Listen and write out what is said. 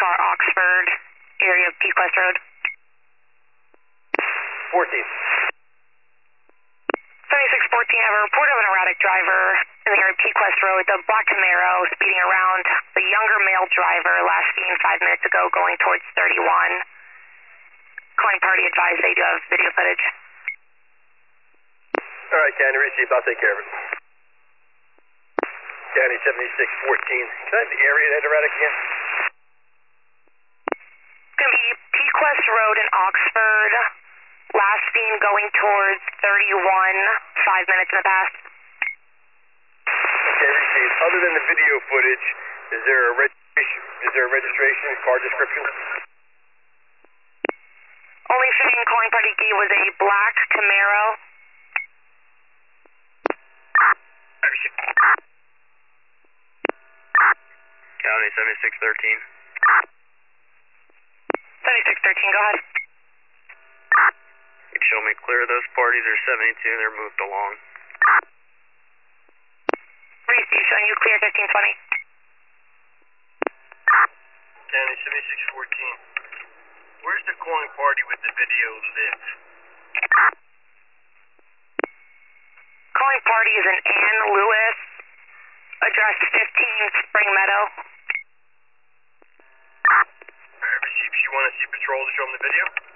car, Oxford, area of Pequest Road. 14. 7614, I have a report of an erratic driver in the area of Pequest Road, the black Camaro speeding around, the younger male driver last seen 5 minutes ago going towards 31. Calling party advised they do have video footage. Alright, County received, I'll take care of it. County 7614. Can I have the area that erratic again? It's going to be Pequest Road in Oxford. Last seen going towards 31, 5 minutes in the past. Okay, received. Other than the video footage, is there a registration, car description? Only thing calling party gave was a black Camaro. County 7613. 7613, go ahead. You show me clear. Those parties are 72, they're moved along. Receive, showing you clear 1520. County 7614. Where's the calling party with the video live? Calling party is in Ann Lewis, address 15 Spring Meadow. Alright, received. You want to see patrol to show them the video?